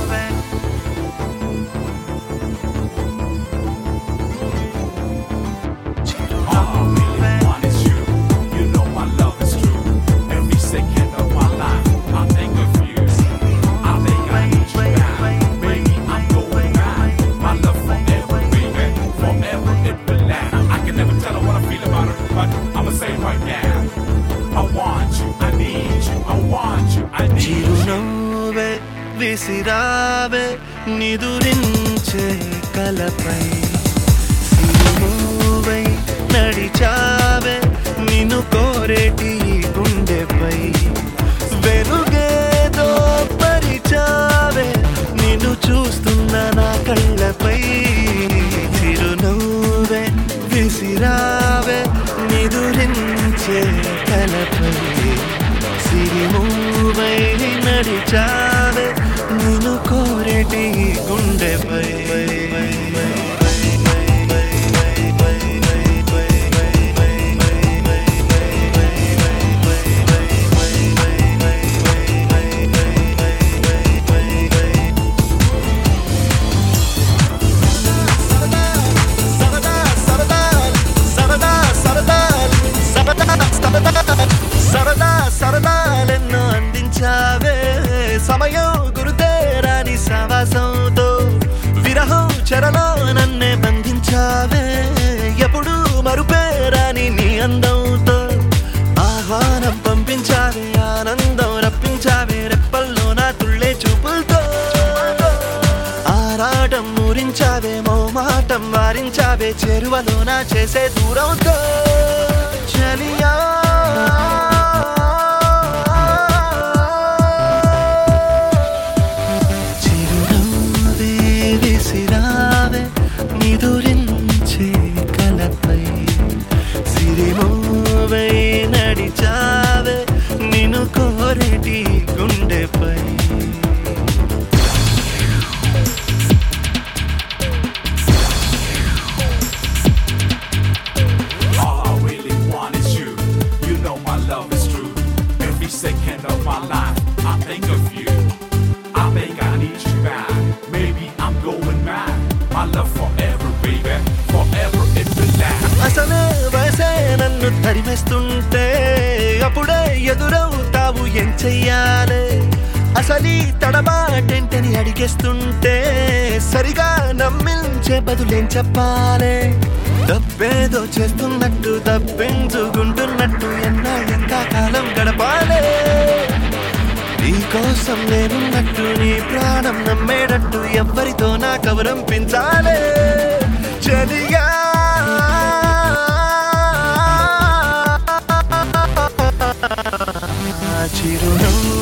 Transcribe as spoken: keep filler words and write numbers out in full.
చిరునవ్వే విసిరావే నిదురించే కలపై సిరునవ్వై నడిచావే నిన్ను కోరేటి గుండెపై వెలుగేదో పరిచావే నిన్ను చూస్తున్న నా కళ్ళపై చిరునవ్వే విసిరావే నిదురించే కలపై సిరిమూవై నడిచావే నిన్ను కోరేటి గుండెపై సరదా సరదాలెన్నో అందించావే సమయం గురుతేరాని సావాసంతో విరహం చెరలో నన్నే బంధించావే ఎప్పుడు మరుపేరాని నీ అందంతో ఆహ్వానం పంపించావే ఆనందం రప్పించావే రెప్పల్లో నా తుళ్ళే చూపులతో ఆరాటం మూరించావే మోమాటం వారించావే చెరువలో నా చేసే దూరంతో చలియా చిరునవ్వే విసిరావే నిదురించే కలపై సిరిమూవై నడిచావే నిన్ను కోరేటి గుండెపై second of my life, I think of you. I think I need you back. Maybe I'm going mad. My love forever, baby. Forever it will last. అసలే వయసే నన్ను తరిమేస్తుంటే అప్పుడే ఎదురవుతావు ఏం చెయ్యాలే అసలీ తడబాటేంటని అడిగేస్తుంటే సరిగా నమ్మించే బదులేం చెప్పాలే తప్పేదో చేస్తున్నట్టు తప్పించుకుంటున్నట్టు ఎన్నా ఎంత కాలం గడపాలే నీ కోసం నేనున్నట్టు నీ ప్రాణం నమ్మేటట్టు ఎవ్వరితో నా కవరంపించాలే చలిగా చిరునవ్వు